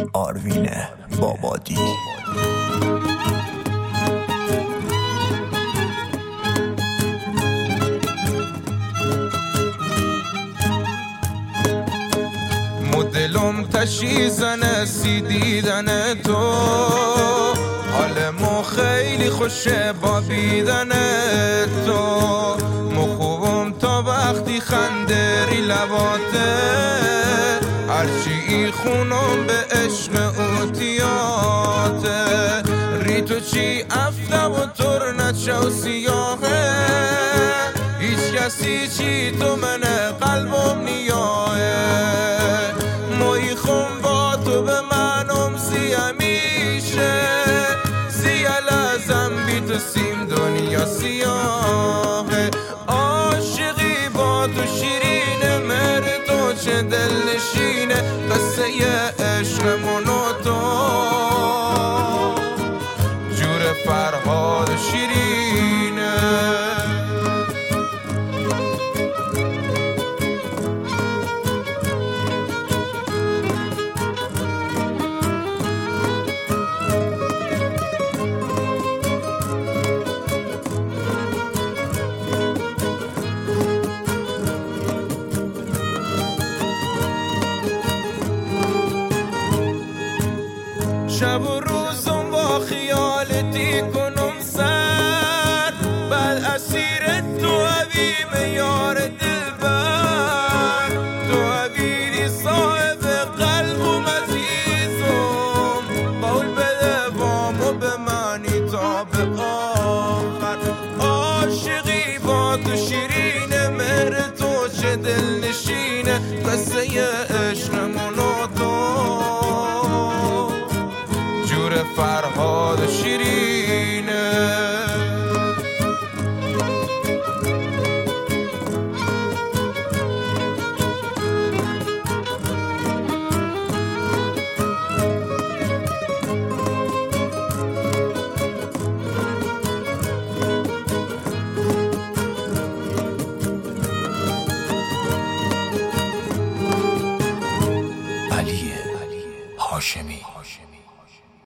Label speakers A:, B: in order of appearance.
A: آروین بابادی.
B: دلم تشی زنه سی دیدن تو، حالمو خیلی خوشه با بیدن تو. مخوبم تا وقتی خندری لباته، هرچی خونم به عشق اوتیاته. ری تو چی افته و تر نچه و سیاهه، هیچ کسی چی تو منه قلبم نیاهه. موی خون با تو به منم سیه میشه، سیه لازم بی تو سیم دنیا سیاهه. عاشقی با تو شیرینه، مهر تو چه دل نشینه، قصه عشقمون و تو جور فرهاد شیرینه. شب و روزم با خیالتی کنم سر، بعد اسیر تو حبیب یار دلبر. تو حبیبی صاحب قلبم عزیزم، قول بده وامو به منی تا به آخر. عاشقی با تو شیرینه، مهر تو چه دل نشینه، قصه عشقمون و تو فرهاد شیرینه.
A: علی هاشمی.